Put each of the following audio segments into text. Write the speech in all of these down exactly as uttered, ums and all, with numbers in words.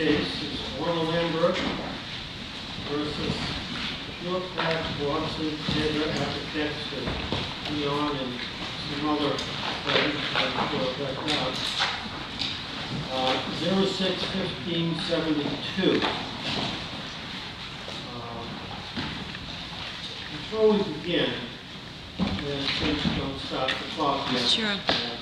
case is Warner Lambert versus Pure Patch Watson, Taylor Architects, and Leon, and some other friends that will back out. Uh, zero six fifteen seventy-two. Uh, before we begin, and please don't start the clock yet. Sure.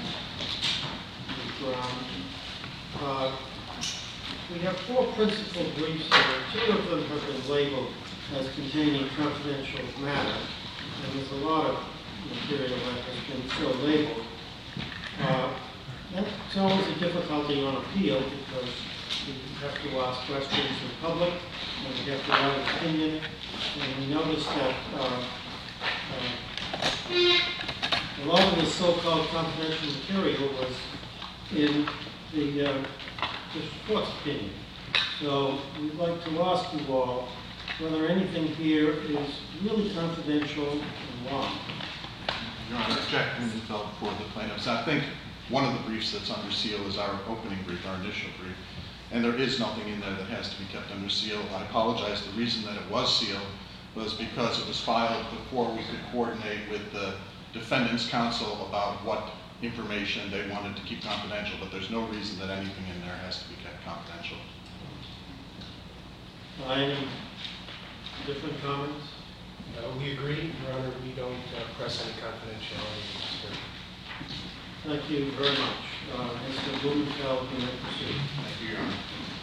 Uh, we have four principal briefs here. Two of them have been labeled as containing confidential matter, and there's a lot of material that has been so labeled. Uh, that's always a difficulty on appeal because we have to ask questions in public, and we have to write an opinion, and we notice that uh, uh, a lot of the so-called confidential material was in the uh, district court's opinion. So we'd like to ask you all whether anything here is really confidential and why. Your Honor, Jack Blumenfeld for the plaintiffs. I think one of the briefs that's under seal is our opening brief, our initial brief, and there is nothing in there that has to be kept under seal. I apologize. The reason that it was sealed was because it was filed before we could coordinate with the defendant's counsel about what information they wanted to keep confidential, but there's no reason that anything in there has to be kept confidential. Uh, any different comments? No, we agree, Your Honor. We don't uh, press any confidentiality in this brief. Thank you very much. Uh, Mister Blumenfeld, you may proceed. Thank you, Your Honor.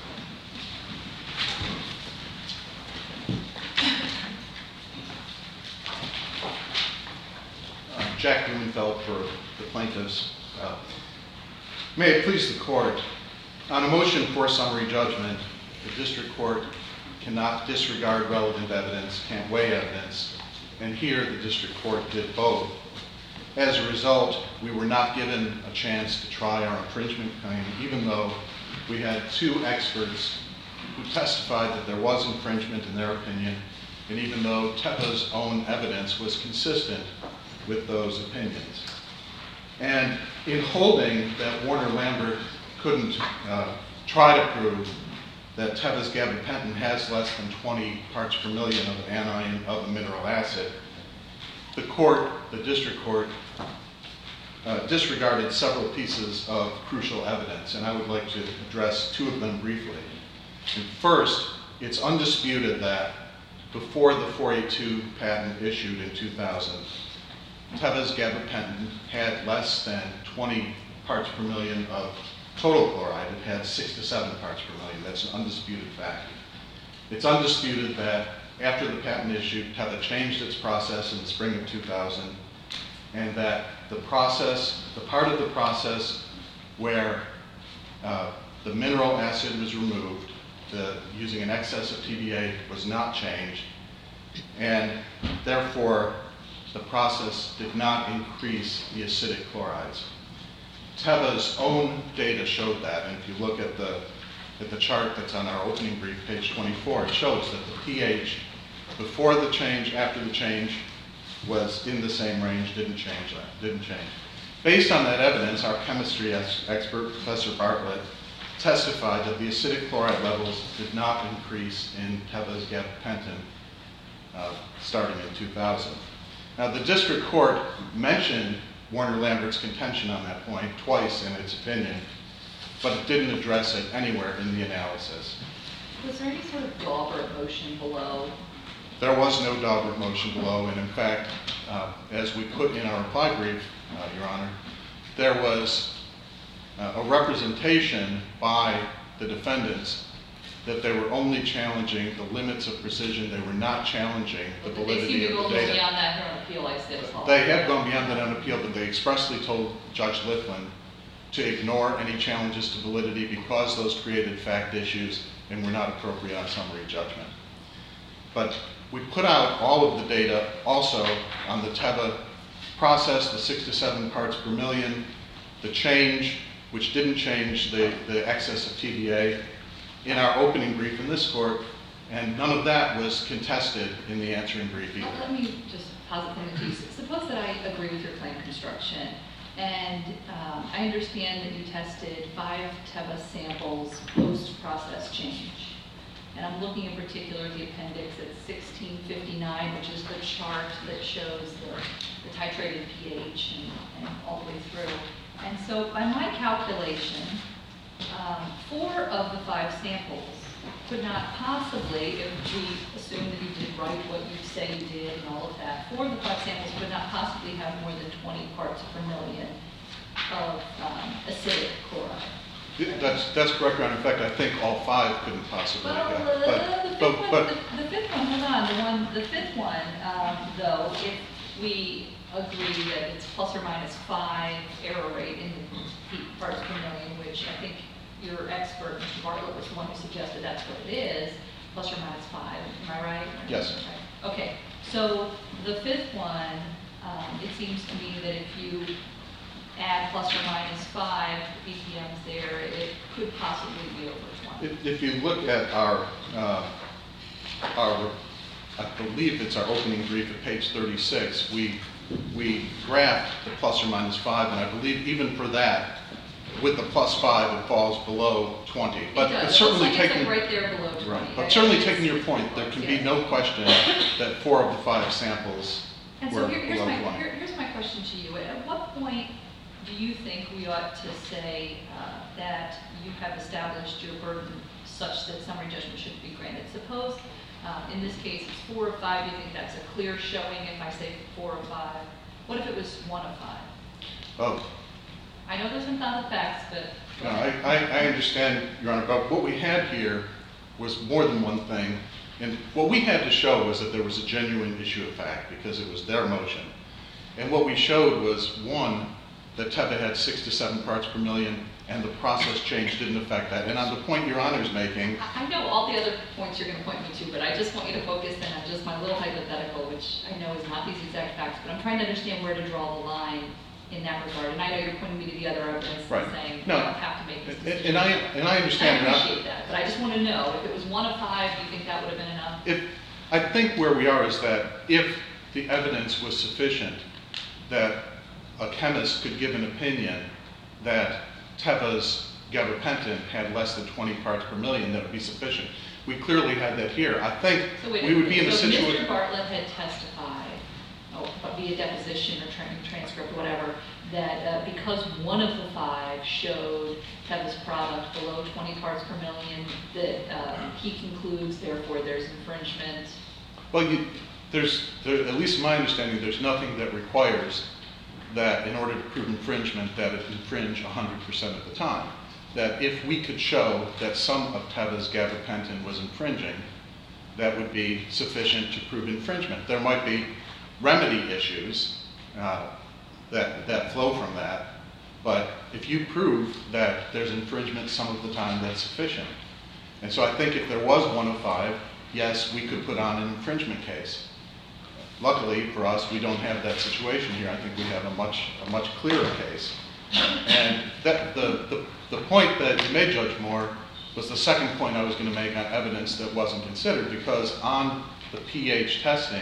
Uh, Jack Blumenfeld for the plaintiffs. Uh, may it please the court, on a motion for summary judgment, the district court cannot disregard relevant evidence, can't weigh evidence, and here the district court did both. As a result, we were not given a chance to try our infringement claim, even though we had two experts who testified that there was infringement in their opinion, and even though Teva's own evidence was consistent with those opinions. And in holding that Warner Lambert couldn't uh, try to prove that Teva's gabapentin has less than twenty parts per million of anion of a mineral acid, the court, the district court, uh, disregarded several pieces of crucial evidence, and I would like to address two of them briefly. And first, it's undisputed that before the four eighty-two patent issued in two thousand, Teva's gabapentin had less than twenty parts per million of total chloride. It had six to seven parts per million. That's an undisputed fact. It's undisputed that after the patent issued, Teva changed its process in the spring of two thousand, and that the process, the part of the process where uh, the mineral acid was removed, the, using an excess of T D A, was not changed, and therefore the process did not increase the acidic chlorides. Teva's own data showed that, and if you look at the at the chart that's on our opening brief, page twenty-four, it shows that the pH before the change, after the change, was in the same range, didn't change that, didn't change. Based on that evidence, our chemistry expert, Professor Bartlett, testified that the acidic chloride levels did not increase in Teva's gabapentin uh, starting in two thousand. Now, the district court mentioned Warner Lambert's contention on that point twice in its opinion, but it didn't address it anywhere in the analysis. Was there any sort of Daubert motion below? There was no Daubert motion below, and in fact, uh, as we put in our reply brief, uh, Your Honor, there was uh, a representation by the defendants that they were only challenging the limits of precision. They were not challenging the validity of the data. They seem to go beyond that on appeal, I said as well. They have gone beyond that on appeal, but they expressly told Judge Litwin to ignore any challenges to validity because those created fact issues and were not appropriate on summary judgment. But we put out all of the data also on the Teva process, the six to seven parts per million, the change, which didn't change the, the excess of T D A, in our opening brief in this court, and none of that was contested in the answering brief either. Well, let me just posit something to you. Suppose that I agree with your claim construction, And um, I understand that you tested five Teva samples post-process change. And I'm looking in particular at the appendix at sixteen fifty-nine, which is the chart that shows the, the titrated pH and, and all the way through. And so by my calculation, um, four of the five samples could not possibly, if we assume that you did right what you say you did and all of that, four of the five samples could not possibly have more than twenty parts per million of um, acidic chloride. That's, that's correct, Your Honor. In fact, I think all five couldn't possibly Well, have. the, But, the, fifth but, one, but, the, the fifth one, hold on, the one, the fifth one, um, though, if we agree that it's plus or minus five error rate in the heat parts per million, which I think your expert, Mister Bartlett, was the one who suggested that's what it is, plus or minus five, am I right? Yes. Right. Okay, so the fifth one, um, it seems to me that if you add plus or minus five B P Ms there, it could possibly be over twenty. if, if you look at our, uh, our, I believe it's our opening brief at page thirty-six, we, we graphed the plus or minus five, and I believe even for that, with the plus five, it falls below twenty. But It does. it's certainly It looks like taking, it's like right there below twenty. right. I But certainly guess taking your it's- point, there can be yes. no question that four of the five samples And were so here, here's below my, twenty. here, here's my question to you. At what point do you think we ought to say uh, that you have established your burden such that summary judgment should be granted? Suppose uh, in this case it's four or five, do you think that's a clear showing if I say four or five? What if it was one of five? Oh, I know there's some other facts, but. no, I, I, I understand, Your Honor, but what we had here was more than one thing. And what we had to show was that there was a genuine issue of fact because it was their motion. And what we showed was, one, that Teva had six to seven parts per million and the process change didn't affect that. And on the point Your Honor is making, I I know all the other points you're going to point me to, but I just want you to focus in on just my little hypothetical, which I know is not these exact facts, but I'm trying to understand where to draw the line in that regard. And I know you're pointing me to the other evidence Right. and saying, No. you don't have to make this and, decision. and I, and I understand. I Your Honor, appreciate that, but I just want to know, if it was one of five, do you think that would have been enough? If, I think where we are is that if the evidence was sufficient that a chemist could give an opinion that Teva's gabapentin had less than twenty parts per million, that would be sufficient. We clearly had that here. I think So wait a we would be in minute. a So Mister situation. Bartlett had testified, oh, via deposition or tra- transcript or whatever, that uh, because one of the five showed Teva's product below twenty parts per million, that uh, he concludes, therefore, there's infringement. Well, you, there's, there, at least in my understanding, there's nothing that requires that in order to prove infringement, that it infringe one hundred percent of the time. That if we could show that some of Teva's gabapentin was infringing, that would be sufficient to prove infringement. There might be remedy issues uh, that, that flow from that, but if you prove that there's infringement some of the time, that's sufficient. And so I think if there was one of five, yes, we could put on an infringement case. Luckily for us, we don't have that situation here. I think we have a much, a much clearer case. And that, the, the, the point that you made, Judge Moore, was the second point I was going to make on evidence that wasn't considered, because on the pH testing,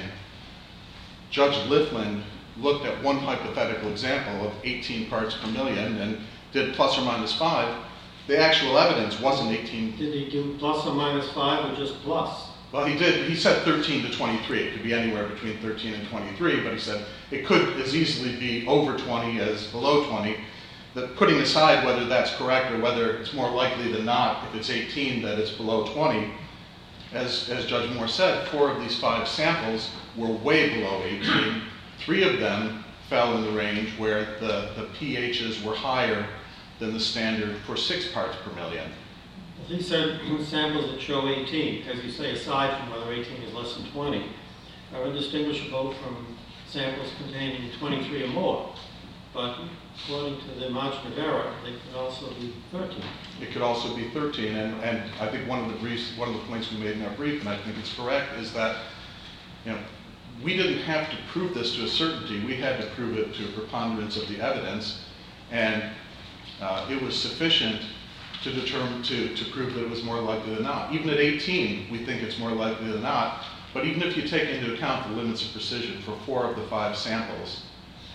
Judge Lifland looked at one hypothetical example of eighteen parts per million and did plus or minus five. The actual evidence wasn't eighteen. Did he do plus or minus five or just plus? Well, he did. He said thirteen to twenty-three. It could be anywhere between thirteen and twenty-three, but he said it could as easily be over twenty as below twenty. That putting aside whether that's correct or whether it's more likely than not, if it's eighteen, that it's below twenty, as, as Judge Moore said, four of these five samples were way below eighteen. Three of them fell in the range where the, the pHs were higher than the standard for six parts per million. He said samples that show eighteen, as you say, aside from whether eighteen is less than twenty, are indistinguishable from samples containing twenty-three or more. But according to the margin of error, they could also be thirteen. It could also be thirteen, and, and I think one of the briefs, one of the points we made in our brief, and I think it's correct, is that, you know, we didn't have to prove this to a certainty. We had to prove it to a preponderance of the evidence, and uh, it was sufficient to determine to, to prove that it was more likely than not. Even at eighteen, we think it's more likely than not. But even if you take into account the limits of precision for four of the five samples,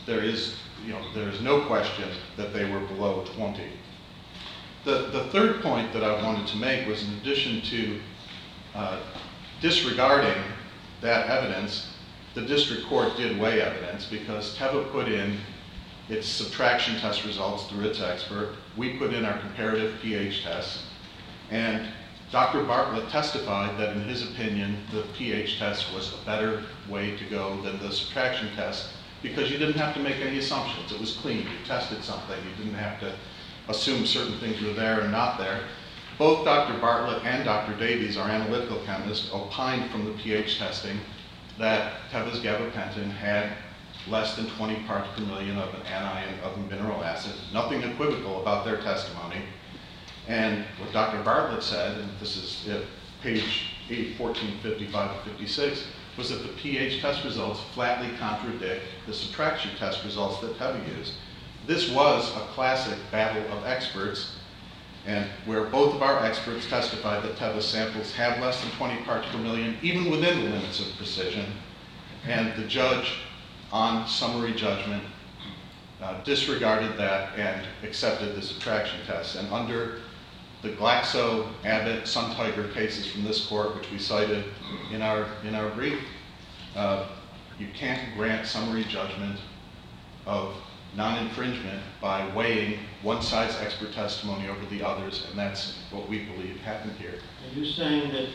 there is, you know, there is no question that they were below twenty. The, the third point that I wanted to make was, in addition to uh, disregarding that evidence, the district court did weigh evidence, because Teva put in its subtraction test results through its expert. We put in our comparative pH tests, and Doctor Bartlett testified that in his opinion the pH test was a better way to go than the subtraction test, because you didn't have to make any assumptions. It was clean. You tested something. You didn't have to assume certain things were there and not there. Both Doctor Bartlett and Doctor Davies, our analytical chemist, opined from the pH testing that Teva's gabapentin had less than twenty parts per million of an anion of a mineral acid. Nothing equivocal about their testimony. And what Doctor Bartlett said, and this is at page eight, fourteen fifty-five to fifty-six, was that the pH test results flatly contradict the subtraction test results that Teva used. This was a classic battle of experts, and where both of our experts testified that Teva's samples had less than twenty parts per million, even within the limits of precision, and the judge, on summary judgment, uh, disregarded that and accepted the subtraction test. And under the Glaxo, Abbott, Sun Tiger cases from this court, which we cited in our in our brief, uh, you can't grant summary judgment of non-infringement by weighing one side's expert testimony over the others, and that's what we believe happened here. Are you saying that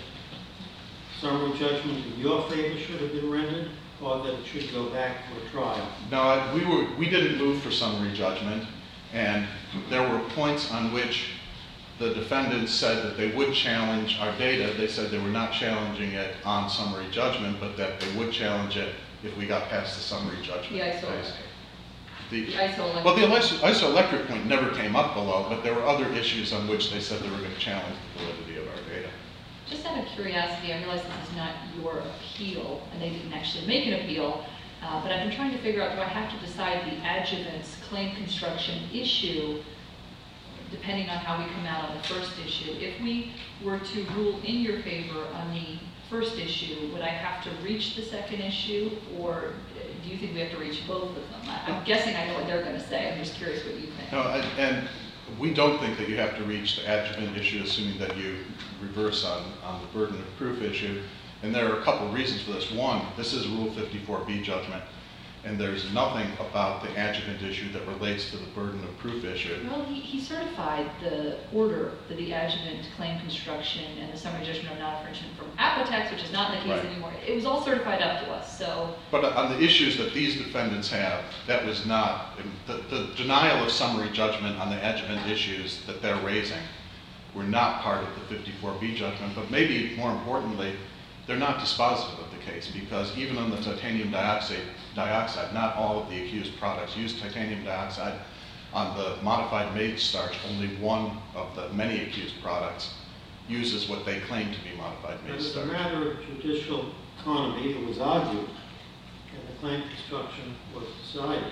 summary judgment in your favor should have been rendered, or that it should go back for a trial? No, I, we were we didn't move for summary judgment, and there were points on which the defendants said that they would challenge our data. They said they were not challenging it on summary judgment, but that they would challenge it if we got past the summary judgment The isoelectric. phase. The, The isoelectric. well, the iso- isoelectric point never came up below, but there were other issues on which they said they were going to challenge the validity of our data. Just out of curiosity, I realize this is not your appeal, and they didn't actually make an appeal, uh, but I've been trying to figure out, do I have to decide the adjuvant's claim construction issue depending on how we come out on the first issue? If we were to rule in your favor on the first issue, would I have to reach the second issue, or do you think we have to reach both of them? I- I'm guessing I know what they're going to say. I'm just curious what you think. No, and, and we don't think that you have to reach the adjuvant issue, assuming that you reverse on, on the burden of proof issue. And there are a couple of reasons for this. One, this is a Rule fifty-four B judgment, and there's nothing about the adjuvant issue that relates to the burden of proof issue. Well, he, he certified the order for the adjuvant claim construction and the summary judgment of non-infringement from Apotex, which is not the case Right. anymore. It was all certified up to us, so. But on the issues that these defendants have, that was not, the, the denial of summary judgment on the adjuvant issues that they're raising were not part of the fifty-four B judgment, but maybe more importantly, they're not dispositive of the case, because even on the titanium dioxide, dioxide, not all of the accused products use titanium dioxide. On the modified maize starch, only one of the many accused products uses what they claim to be modified But maize as a starch. matter of judicial economy, it was argued, and the claim construction was decided.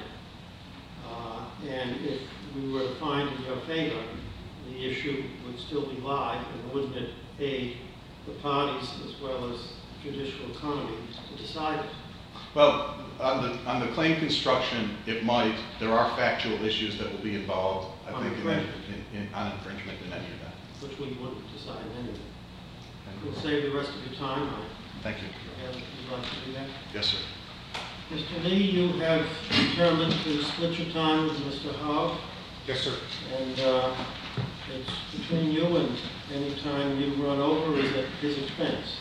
Uh, and if we were to find in your favor, the issue would still be live, and wouldn't it aid the parties as well as judicial economy to decide it? Well, on the, on the claim construction, it might, there are factual issues that will be involved, I On think, in, any- infringement. in, in, on infringement in any event. Which we wouldn't decide anyway. We'll save the rest of your time. I Thank you. have, if you'd like to do that. Yes, sir. Mister Lee, you have determined to split your time with Mister Howe, Yes, sir. and uh, it's between you, and any time you run over is at his expense.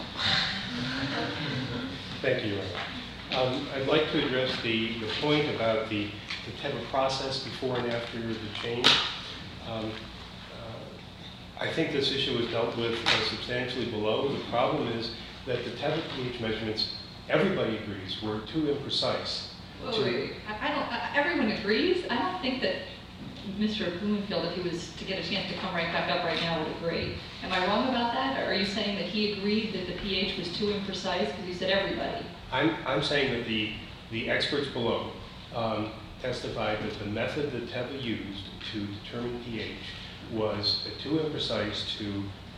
Thank you, Your Honor. Um, I'd like to address the, the point about the, the Teva process before and after the change. Um, uh, I think this issue was dealt with uh, substantially below. The problem is that the Teva pH measurements, everybody agrees, were too imprecise. Wait, to- wait, wait. I I don't, I- everyone agrees? I don't think that Mister Blumenfield, if he was to get a chance to come right back up right now, would agree. Am I wrong about that? Or are you saying that he agreed that the pH was too imprecise because you said everybody? I'm, I'm saying that the, the experts below um, testified that the method that Teva used to determine pH was too imprecise to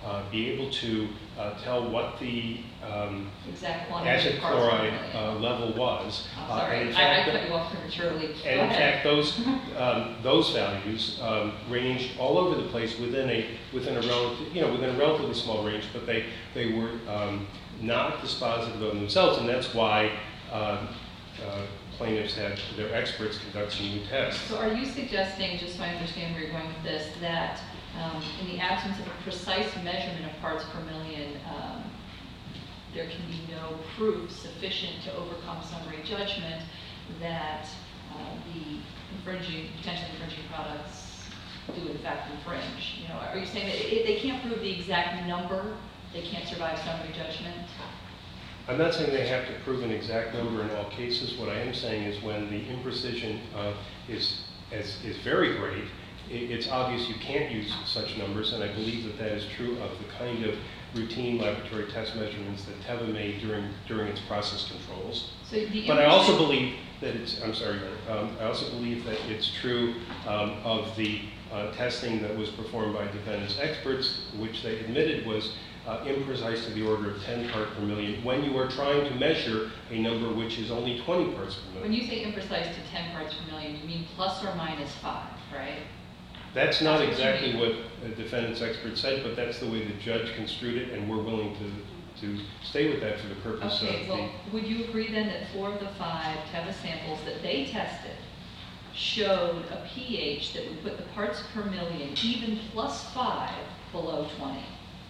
uh, be able to uh, tell what the um, Exact quantity acid of parts per chloride million. uh, level was. I'm Uh, sorry, and in I, I fact, cut you off prematurely. Go And in ahead. fact, those, um, those values um, ranged all over the place within a, within a relative, you know, within a relatively small range, but they, they were um, not dispositive of themselves, and that's why um, uh, plaintiffs had their experts conduct some new tests. So are you suggesting, just so I understand where you're going with this, that um, in the absence of a precise measurement of parts per million, um, there can be no proof sufficient to overcome summary judgment that uh, the infringing, potentially infringing products do in fact infringe? You know, are you saying that if they can't prove the exact number, they can't survive summary judgment? I'm not saying they have to prove an exact number in all cases. What I am saying is when the imprecision uh, is, is, is very great, it, it's obvious you can't use such numbers, and I believe that that is true of the kind of routine laboratory test measurements that Teva made during, during its process controls. So the But I also believe that it's, I'm sorry, um, I also believe that it's true um, of the uh, testing that was performed by defendants' experts, which they admitted was uh, imprecise to the order of ten parts per million, when you are trying to measure a number which is only twenty parts per million. When you say imprecise to ten parts per million, you mean plus or minus five, right? That's not That's what you exactly mean. what the defendant's expert said, but that's the way the judge construed it, and we're willing to, to stay with that for the purpose Okay, of well, the... would you agree then that four of the five Teva samples that they tested showed a pH that would put the parts per million, even plus five, below twenty?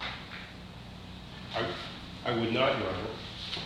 I, I would not, Your Honor.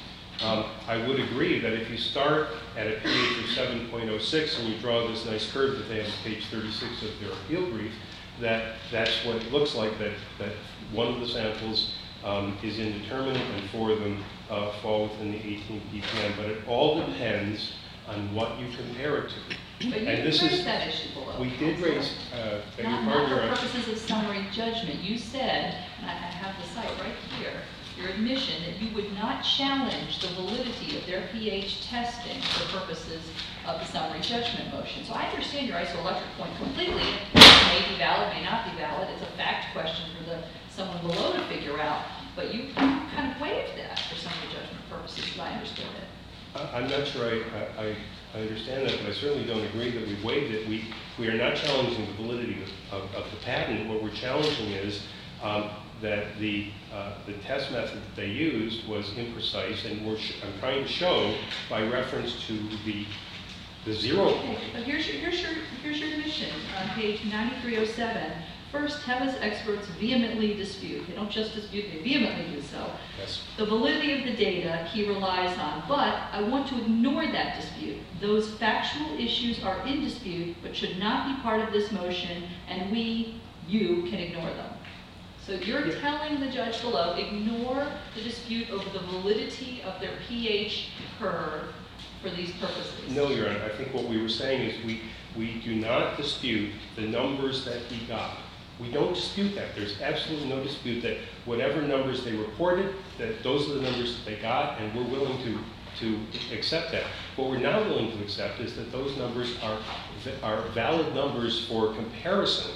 Um, I would agree that if you start at a pH of seven point oh six and you draw this nice curve that they have on page thirty-six of their appeal brief, that that's what it looks like, that, that one of the samples um, is indeterminate and four of them uh, fall within the eighteen p p m. But it all depends on what you compare it to. But you And this raised is, that issue below. we did counsel. raise, uh, beg your Not, pardon, not Your for Honor. purposes of summary judgment. You said, and I I have the site right here, your admission that you would not challenge the validity of their pH testing for purposes of the summary judgment motion. So I understand your isoelectric point completely. It may be valid, may not be valid. It's a fact question for the someone below to figure out. But you kind of waived that for summary judgment purposes, as I understood it. I- I'm not sure I, I, I understand that, but I certainly don't agree that we waived it. We, we are not challenging the validity of, of, of the patent. What we're challenging is um, that the, uh, the test method that they used was imprecise, and we're sh I'm trying to show by reference to the, the zero Okay, point. but here's your, here's your, here's your admission on page ninety-three oh seven. First, Teva's experts vehemently dispute. They don't just dispute, they vehemently do so. Yes. The validity of the data he relies on, but I want to ignore that dispute. Those factual issues are in dispute, but should not be part of this motion, and we, you, can ignore them. So you're Yeah. telling the judge below, ignore the dispute over the validity of their pH curve for these purposes. No, Your Honor. I think what we were saying is we, we do not dispute the numbers that he got. We don't dispute that. There's absolutely no dispute that whatever numbers they reported, that those are the numbers that they got, and we're willing to, to accept that. What we're not willing to accept is that those numbers are, are valid numbers for comparison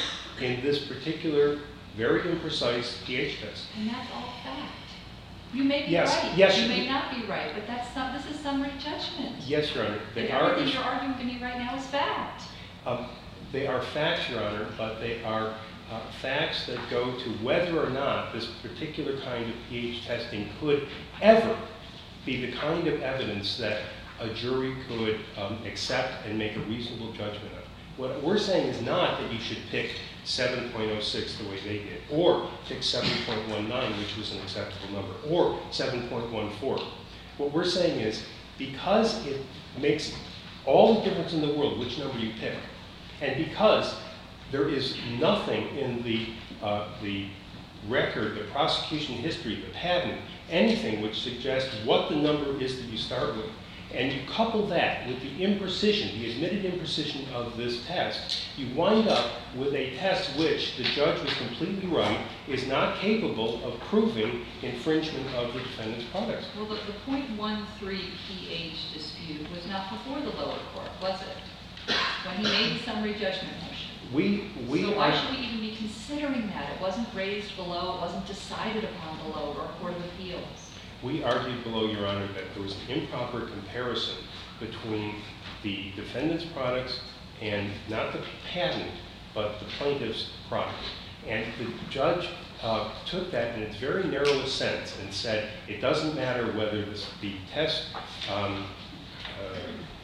in this particular very imprecise pH test. And that's all fact. You may be Yes, right. yes, You you- may not be right, but that's not, this is summary judgment. Yes, Your Honor. They And are, everything you're arguing to me right now is fact. um, they are facts, Your Honor, but they are uh, facts that go to whether or not this particular kind of pH testing could ever be the kind of evidence that a jury could um, accept and make a reasonable judgment of. What we're saying is not that you should pick seven point oh six the way they did, or pick seven point one nine, which was an acceptable number, or seven point one four. What we're saying is, because it makes all the difference in the world which number you pick, and because there is nothing in the, uh, the record, the prosecution history, the patent, anything which suggests what the number is that you start with, and you couple that with the imprecision, the admitted imprecision of this test, you wind up with a test which, the judge was completely right, is not capable of proving infringement of the defendant's products. Well, the, the point one three pH dispute was not before the lower court, was it? When he made the summary judgment motion. We, we So why are, should we even be be considering that? It wasn't raised below, it wasn't decided upon below, or a court of appeals. We argued below, Your Honor, that there was an improper comparison between the defendant's products and not the patent, but the plaintiff's product. And the judge uh, took that in its very narrowest sense and said it doesn't matter whether this, the test, um, uh,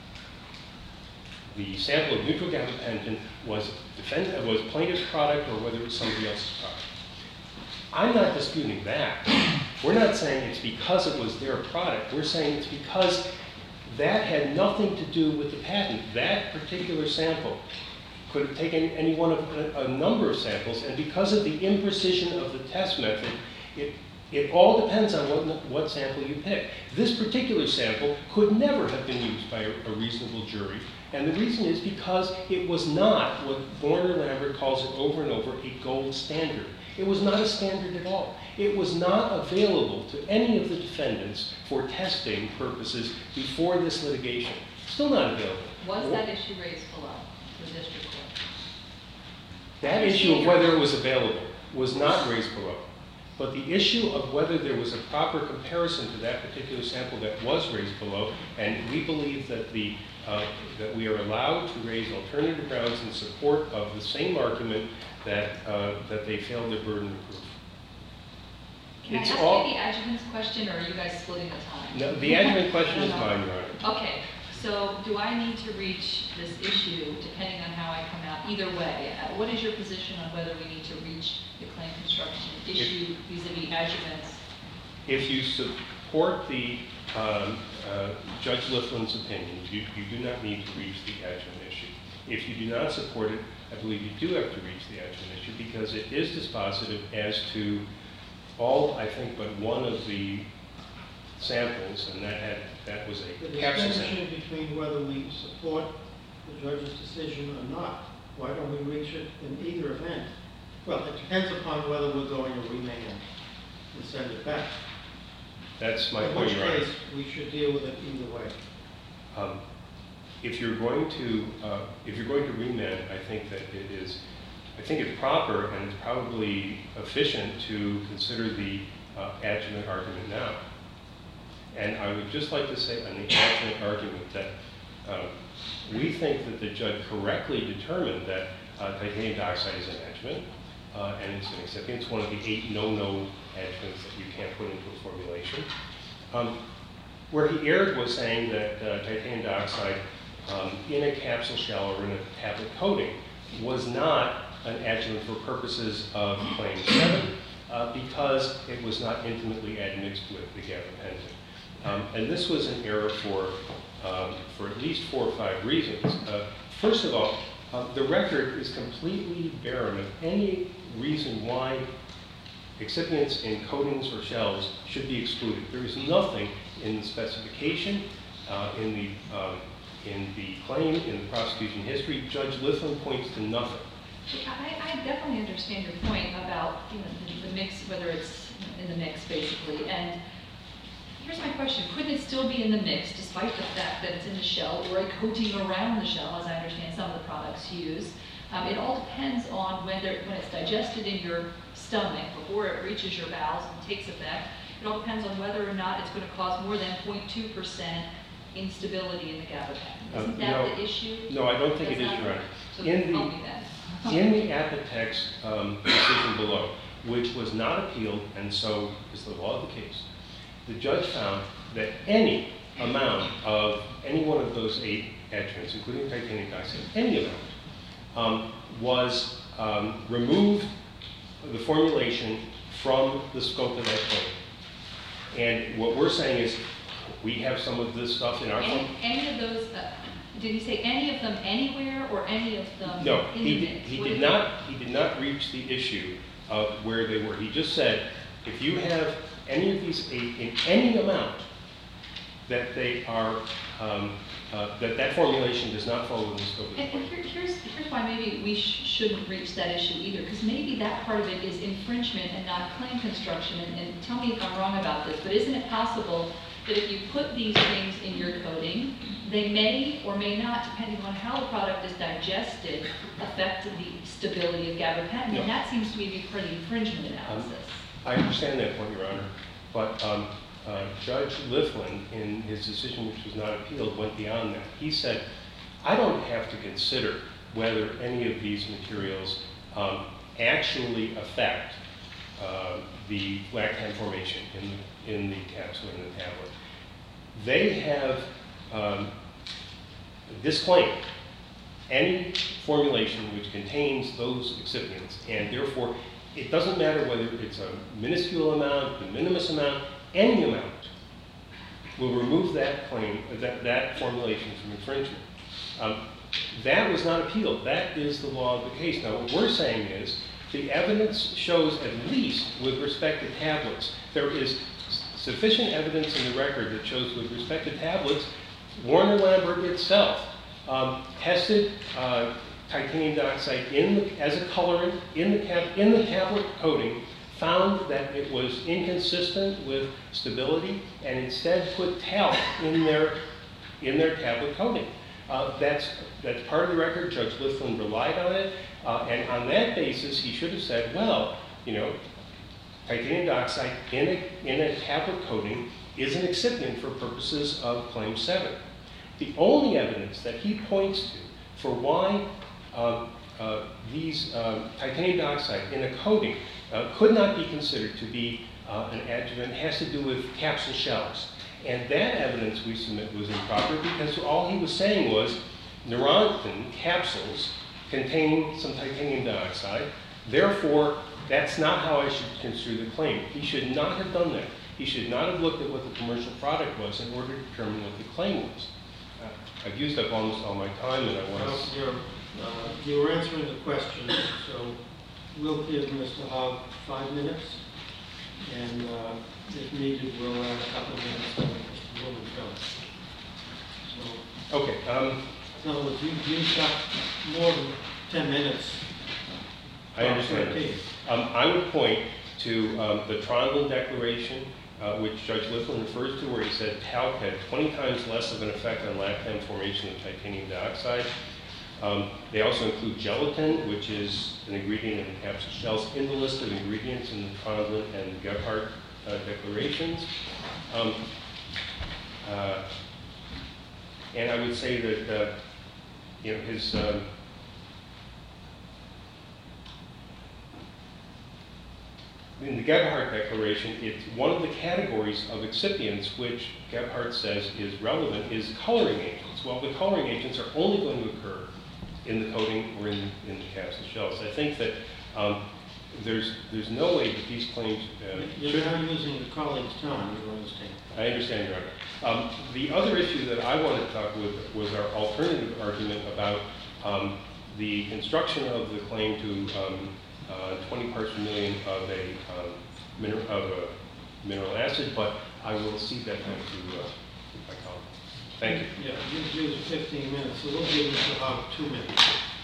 the sample of neutral gabapentin was, defend, was plaintiff's product or whether it was somebody else's product. I'm not disputing that. We're not saying it's because it was their product. We're saying it's because that had nothing to do with the patent. That particular sample could have taken any one of a, a number of samples, and because of the imprecision of the test method, it, it all depends on what, what sample you pick. This particular sample could never have been used by a, a reasonable jury, and the reason is because it was not what Warner-Lambert calls it over and over, a gold standard. It was not a standard at all. It was not available to any of the defendants for testing purposes before this litigation. Still not available. Was that issue raised below the district court? That issue of whether it was available was not raised below. But the issue of whether there was a proper comparison to that particular sample that was raised below, and we believe that, the, uh, that we are allowed to raise alternative grounds in support of the same argument that, uh, that they failed their burden of proof. Can It's I ask all, you the adjuvant's question, or are you guys splitting the time? no, the adjuvant question is mine, Your Honor. Okay, so do I need to reach this issue depending on how I come out? Either way, uh, what is your position on whether we need to reach the claim construction issue vis-a-vis adjuvants? If you support the um, uh, Judge Liflin's opinion, you, you do not need to reach the adjuvant issue. If you do not support it, I believe you do have to reach the adjuvant issue because it is dispositive as to all, I think, but one of the samples, and that had that was a The capsule sample. distinction between whether we support the judge's decision or not, why don't we reach it in either event? Well, it depends upon whether we're going to remand and send it back. That's my In point, which Your Honor. case, we should deal with it either way. Um, if you're going to, uh, if you're going to remand, I think that it is, I think it's proper and it's probably efficient to consider the uh, adjuvant argument now. And I would just like to say on the adjuvant argument that uh, we think that the judge correctly determined that uh, titanium dioxide is an adjuvant, uh, and it's an excipient. It's one of the eight no-no adjuvants that you can't put into a formulation. Um, where he erred was saying that uh, titanium dioxide um, in a capsule shell or in a tablet coating was not an adjuvant for purposes of Claim seven uh, because it was not intimately admixed with the gabapentin. Um, and this was an error for, um, for at least four or five reasons. Uh, first of all, uh, the record is completely barren of any reason why excipients in coatings or shells should be excluded. There is nothing in the specification, uh, in, the, um, in the claim, in the prosecution history. Judge Liflin points to nothing. I, I definitely understand your point about you know, the, the mix, whether it's in the mix, basically. And here's my question. Couldn't it still be in the mix, despite the fact that it's in the shell or a coating around the shell, as I understand some of the products use? Um, it all depends on whether, when it's digested in your stomach, before it reaches your bowels and takes effect, it all depends on whether or not it's going to cause more than zero point two percent instability in the gabapentin. Isn't Uh, that no. the issue? No, I don't think That's it is, not- Your Honor. So In help the- me then. In the Apotex um, decision below, which was not appealed, and so is the law of the case, the judge found that any amount of any one of those eight adjuvants, including titanium dioxide, any amount, um, was um, removed the formulation from the scope of that claim. And what we're saying is we have some of this stuff in our Any, claim. any of those, uh, did he say any of them anywhere or any of them No, in he the did, mix? he What did is not, he did not reach the issue of where they were. He just said, if you have any of these eight in any amount, that they are, um, uh, that that formulation does not fall within the scope of the And, and claim. here, here's, here's why maybe we sh shouldn't reach that issue either, because maybe that part of it is infringement and not claim construction, and, and tell me if I'm wrong about this, but isn't it possible that if you put these things in your coating, they may or may not, depending on how the product is digested, affect the stability of gabapentin. Yeah. And that seems to me to be part of the infringement analysis. Um, I understand that point, Your Honor, but um, uh, Judge Liflin, in his decision, which was not appealed, went beyond that. He said, I don't have to consider whether any of these materials um, actually affect uh, the lactam formation in the, in the capsule and the tablet. They have um, disclaimed any formulation which contains those excipients, and therefore it doesn't matter whether it's a minuscule amount, de minimis amount, any amount will remove that claim, that, that formulation from infringement. Um, that was not appealed. That is the law of the case. Now, what we're saying is the evidence shows, at least with respect to tablets, there is sufficient evidence in the record that shows with respect to tablets, Warner Lambert itself um, tested uh, titanium dioxide in the, as a colorant in the, cap, in the tablet coating, found that it was inconsistent with stability, and instead put talc in their, in their tablet coating. Uh, that's, that's part of the record. Judge Liflin relied on it, uh, and on that basis, he should have said, well, you know, titanium dioxide in a, in a tablet coating is an excipient for purposes of Claim seven. The only evidence that he points to for why uh, uh, these uh, titanium dioxide in a coating uh, could not be considered to be uh, an adjuvant has to do with capsule shells. And that evidence we submit was improper because all he was saying was Neurontin capsules contain some titanium dioxide, therefore that's not how I should construe the claim. He should not have done that. He should not have looked at what the commercial product was in order to determine what the claim was. Uh, I've used up almost all my time, and I want Well, to... you're, uh, you were answering the question, so we'll give Mister Hogg five minutes, and uh, if needed, we'll add a couple of minutes to Mister Blumenfeld. So, Okay. Um, in other words, you, you've got more than ten minutes. I understand. Um, I would point to um, the Trondheim Declaration, uh, which Judge Liflin refers to, where he said talc had twenty times less of an effect on lactam formation than titanium dioxide. Um, they also include gelatin, which is an ingredient in the capsule shells, in the list of ingredients in the Trondheim and Gebhardt uh, declarations. Um, uh, and I would say that uh, you know, his um, in the Gebhardt Declaration, it's one of the categories of excipients which Gebhardt says is relevant is coloring agents. Well, the coloring agents are only going to occur in the coating or in, in the capsule shells. I think that um, there's there's no way that these claims uh, You're should... now using the colleague's time, you understand. I understand, Your Honor. Um, the other issue that I wanted to talk with was our alternative argument about um, the construction of the claim to um, uh, twenty parts per million of a, um, mineral, of a mineral acid, but I will cede that time to uh, my colleague. Thank you. Yeah, you've used fifteen minutes, so we'll give Mister Hogg two minutes.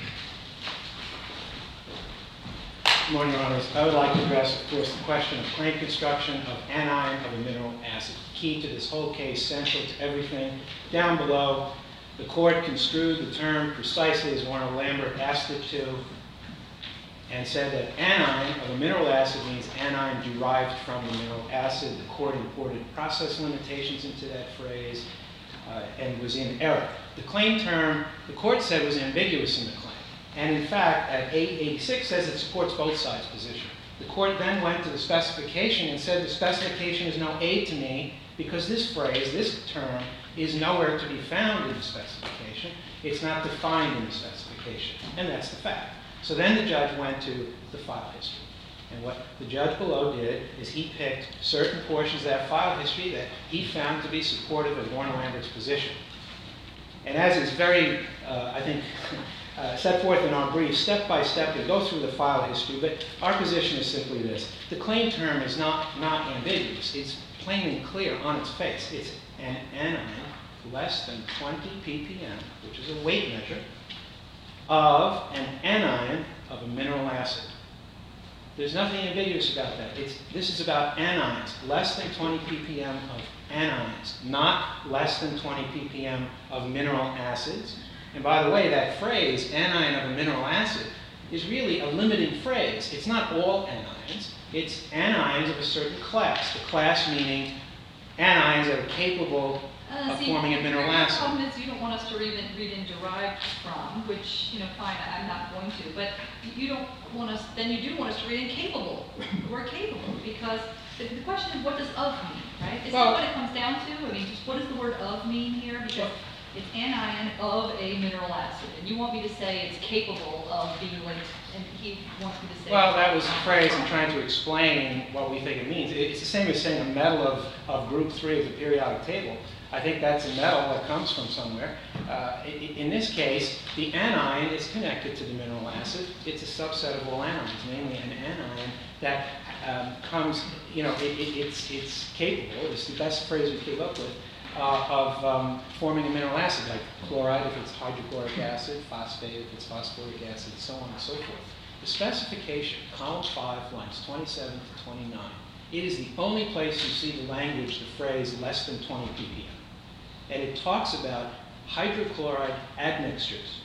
Good morning, Your Honors. I would like to address, of course, the question of claim construction of anion of a mineral acid. Key to this whole case, central to everything. Down below, the court construed the term precisely as Warner Lambert asked it to, and said that anion of a mineral acid means anion derived from the mineral acid. The court imported process limitations into that phrase uh, and was in error. The claim term, the court said, was ambiguous in the claim. And in fact, at eight eighty-six says it supports both sides' position. The court then went to the specification and said the specification is no aid to me because this phrase, this term, is nowhere to be found in the specification. It's not defined in the specification. And that's the fact. So then the judge went to the file history. And what the judge below did is he picked certain portions of that file history that he found to be supportive of Warner Lambert's position. And as is very, uh, I think, uh, set forth in our brief, step by step, to go through the file history, but our position is simply this. The claim term is not, not ambiguous. It's plain and clear on its face. It's an anion less than twenty p p m, which is a weight measure, of an anion of a mineral acid. There's nothing ambiguous about that. It's, this is about anions, less than twenty ppm of anions, not less than twenty ppm of mineral acids. And by the way, that phrase, anion of a mineral acid, is really a limiting phrase. It's not all anions. It's anions of a certain class. The class meaning anions that are capable Uh, of see, forming a mineral your acid. problem is you don't want us to read in, read in derived from, which, you know, fine, I- I'm not going to, but you don't want us, then you do want us to read in capable, or capable, because the, the question is, what does of mean, right? Isn't Well- that what it comes down to? I mean, just what does the word of mean here? Because it's anion of a mineral acid, and you want me to say it's capable of being linked, and he wants me to say. Well, that was the phrase I'm trying to explain what we think it means. It's the same as saying a metal of, of group three of the periodic table. I think that's a metal that comes from somewhere. Uh, i- in this case, the anion is connected to the mineral acid. It's a subset of all anions, namely an anion that um, comes, you know, it, it, it's, it's capable, it's the best phrase we came up with, uh, of um, forming a mineral acid, like chloride if it's hydrochloric acid, phosphate if it's phosphoric acid, so on and so forth. The specification, column five, lines twenty-seven to twenty-nine, it is the only place you see the language, the phrase less than twenty ppm. And it talks about hydrochloride admixtures.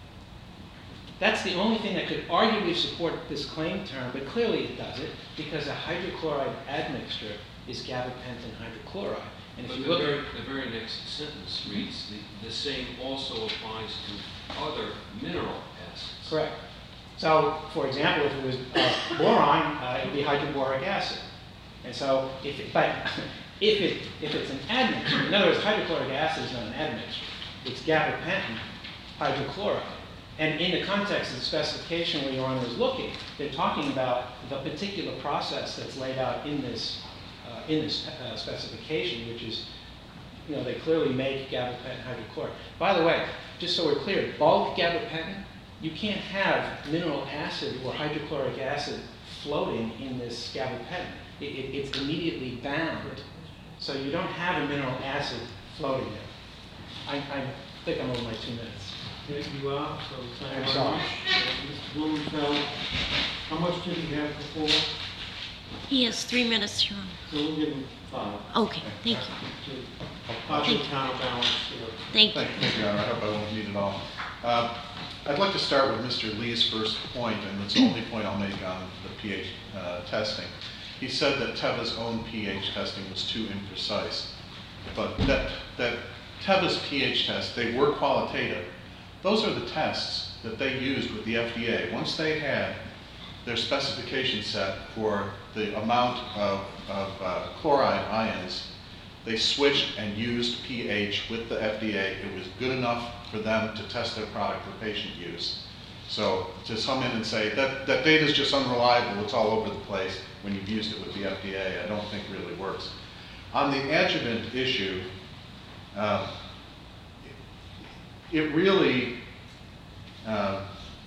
That's the only thing that could arguably support this claim term, but clearly it doesn't, because a hydrochloride admixture is gabapentin hydrochloride. And if But you the look very, at, the very next sentence reads, the, the same also applies to other mineral acids. correct. So, for example, if it was uh, boron, uh, it would be hydroboric acid. And so, if it, but if it if it's an admixture, in other words, hydrochloric acid is not an admixture. It's gabapentin hydrochloride. And in the context of the specification where Your Honor is looking, they're talking about the particular process that's laid out in this uh, in this uh, specification, which is, you know, they clearly make gabapentin hydrochloride. By the way, just so we're clear, bulk gabapentin, you can't have mineral acid or hydrochloric acid floating in this gabapentin. It, it, it's immediately bound, so you don't have a mineral acid floating there. I, I think I'm over my two minutes. There you are, so thank I'm you very sorry. much. Uh, Mister Blumenfeld, how much did he have before? He has three minutes, Your Honor. So we'll give him five Okay, thank you. to partially Thank you. counterbalance your. Thank you. Thank thank you, Your Honor. I hope I won't need it all. Uh, I'd like to start with Mister Lee's first point, and it's the only point I'll make on the pH uh, testing. He said that Teva's own pH testing was too imprecise. But that, that Teva's pH test, they were qualitative. Those are the tests that they used with the F D A. Once they had their specification set for the amount of, of uh, chloride ions, they switched and used pH with the F D A. It was good enough for them to test their product for patient use. So to come in and say that, that data is just unreliable, it's all over the place when you've used it with the F D A, I don't think really works. On the adjuvant issue, uh, it really, uh,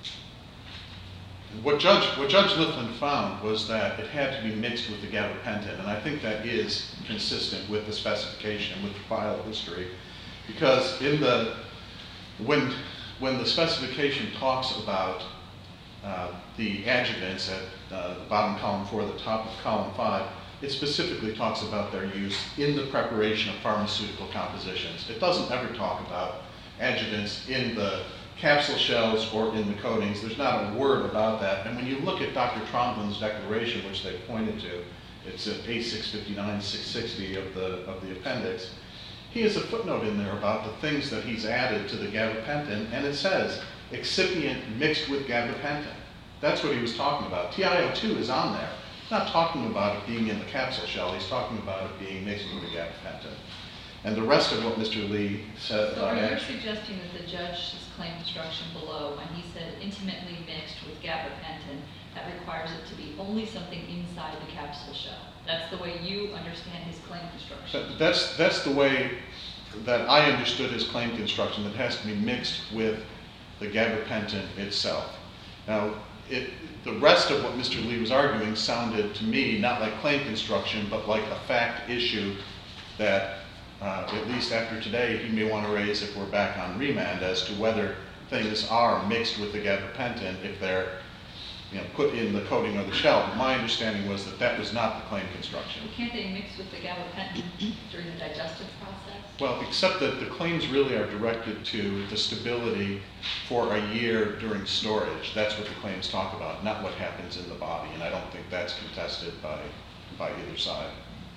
what Judge, what Judge Liflin found was that it had to be mixed with the gabapentin, and I think that is consistent with the specification, with the file history, because in the, when, when the specification talks about uh, the adjuvants at uh, the bottom column four, the top of column five, it specifically talks about their use in the preparation of pharmaceutical compositions. It doesn't ever talk about adjuvants in the capsule shells or in the coatings. There's not a word about that. And when you look at Doctor Tromblon's declaration, which they pointed to, it's at A six fifty-nine, six sixty of the, of the appendix, he has a footnote in there about the things that he's added to the gabapentin, and it says, excipient mixed with gabapentin. That's what he was talking about. T I O two is on there. He's not talking about it being in the capsule shell. He's talking about it being mixed with the gabapentin. And the rest of what Mister Lee said So about are you adjuvant. suggesting that the judge's claim construction below, when he said intimately mixed with gabapentin, that requires it to be only something inside the capsule shell? That's the way you understand his claim construction? That- That's, that's the way that I understood his claim construction, that it has to be mixed with the gabapentin itself. Now, it, the rest of what Mister Lee was arguing sounded to me not like claim construction, but like a fact issue that, uh, at least after today, he may want to raise if we're back on remand as to whether things are mixed with the gabapentin, if they're you know, put in the coating or the shell. My understanding was that that was not the claim construction. Well, can't they mix with the gabapentin during the digestive process? Well, except that the claims really are directed to the stability for a year during storage. That's what the claims talk about, not what happens in the body, and I don't think that's contested by, by either side.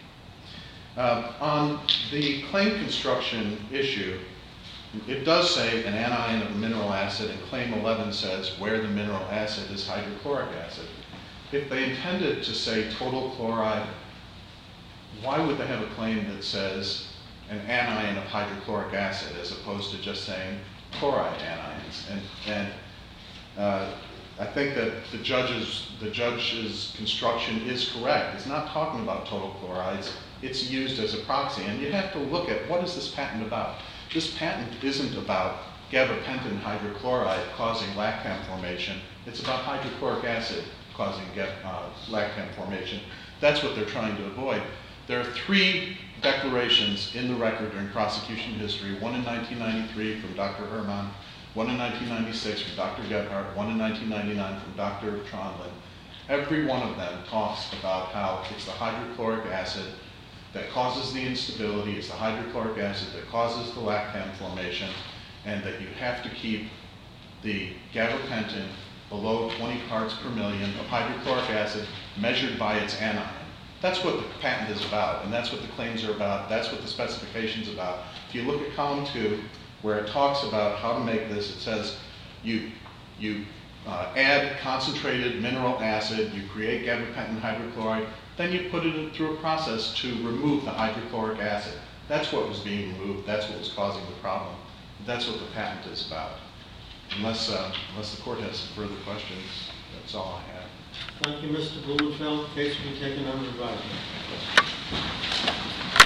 Um, on the claim construction issue, it does say an anion of a mineral acid, and claim eleven says where the mineral acid is hydrochloric acid. If they intended to say total chloride, why would they have a claim that says an anion of hydrochloric acid as opposed to just saying chloride anions? And, and uh, I think that the judge's, the judge's construction is correct. It's not talking about total chlorides. It's used as a proxy. And you have to look at what is this patent about? This patent isn't about gabapentin hydrochloride causing lactam formation. It's about hydrochloric acid causing uh, lactam formation. That's what they're trying to avoid. There are three declarations in the record during prosecution history, one in nineteen ninety-three from Doctor Herman, one in nineteen ninety-six from Doctor Gebhardt, one in nineteen ninety-nine from Doctor Trondlin. Every one of them talks about how it's the hydrochloric acid that causes the instability, it's the hydrochloric acid that causes the lactam formation, and that you have to keep the gabapentin below twenty parts per million of hydrochloric acid measured by its anion. That's what the patent is about, and that's what the claims are about, that's what the specification's about. If you look at column two, where it talks about how to make this, it says you, you uh, add concentrated mineral acid, you create gabapentin hydrochloride, then you put it through a process to remove the hydrochloric acid. That's what was being removed, that's what was causing the problem. That's what the patent is about. Unless, uh, unless the court has some further questions, that's all I have. Thank you, Mister Blumenfeld. Case will be taken under advisement.